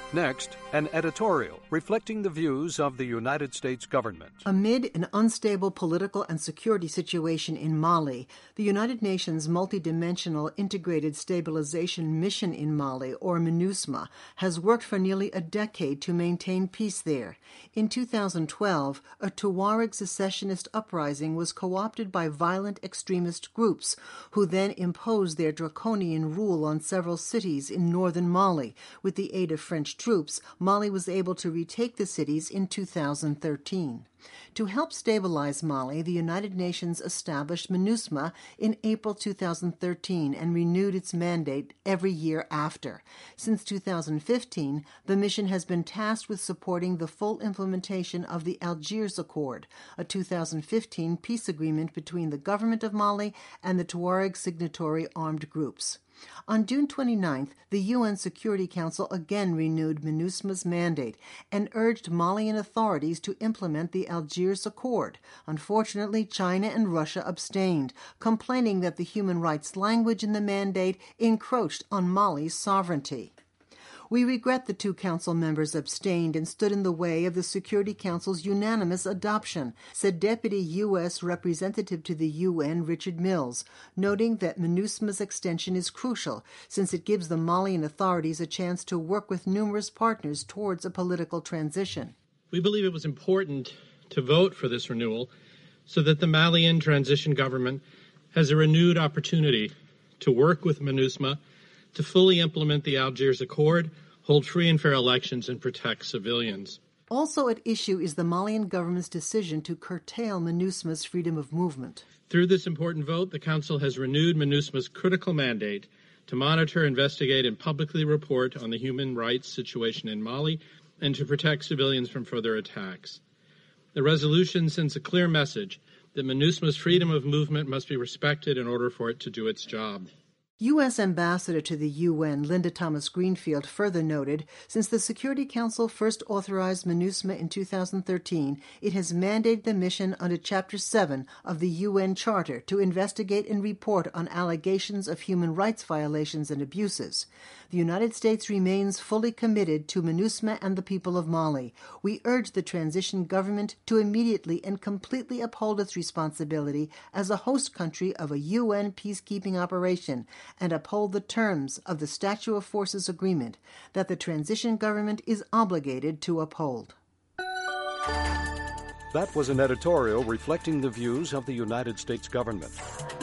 Next, an editorial reflecting the views of the United States government. Amid an unstable political and security situation in Mali, the United Nations Multidimensional Integrated Stabilization Mission in Mali, or MINUSMA, has worked for nearly a decade to maintain peace there. In 2012, a Tuareg secessionist uprising was co-opted by violent extremist groups, who then imposed their draconian rule on several cities in northern Mali. With the aid of French troops, Mali was able to retake the cities in 2013. To help stabilize Mali, the United Nations established MINUSMA in April 2013 and renewed its mandate every year after. Since 2015, the mission has been tasked with supporting the full implementation of the Algiers Accord, a 2015 peace agreement between the government of Mali and the Tuareg signatory armed groups. On June 29th, the UN Security Council again renewed MINUSMA's mandate and urged Malian authorities to implement the Algiers Accord. Unfortunately, China and Russia abstained, complaining that the human rights language in the mandate encroached on Mali's sovereignty. We regret the two council members abstained and stood in the way of the Security Council's unanimous adoption, said Deputy U.S. Representative to the UN Richard Mills, noting that MINUSMA's extension is crucial since it gives the Malian authorities a chance to work with numerous partners towards a political transition. We believe it was important to vote for this renewal so that the Malian transition government has a renewed opportunity to work with MINUSMA to fully implement the Algiers Accord, hold free and fair elections, and protect civilians. Also at issue is the Malian government's decision to curtail MINUSMA's freedom of movement. Through this important vote, the Council has renewed MINUSMA's critical mandate to monitor, investigate, and publicly report on the human rights situation in Mali and to protect civilians from further attacks. The resolution sends a clear message that MINUSMA's freedom of movement must be respected in order for it to do its job. U.S. Ambassador to the UN, Linda Thomas-Greenfield, further noted, since the Security Council first authorized MINUSMA in 2013, it has mandated the mission under Chapter 7 of the UN Charter to investigate and report on allegations of human rights violations and abuses. The United States remains fully committed to MINUSMA and the people of Mali. We urge the transition government to immediately and completely uphold its responsibility as a host country of a UN peacekeeping operation and uphold the terms of the Statute of Forces Agreement that the transition government is obligated to uphold. That was an editorial reflecting the views of the United States government.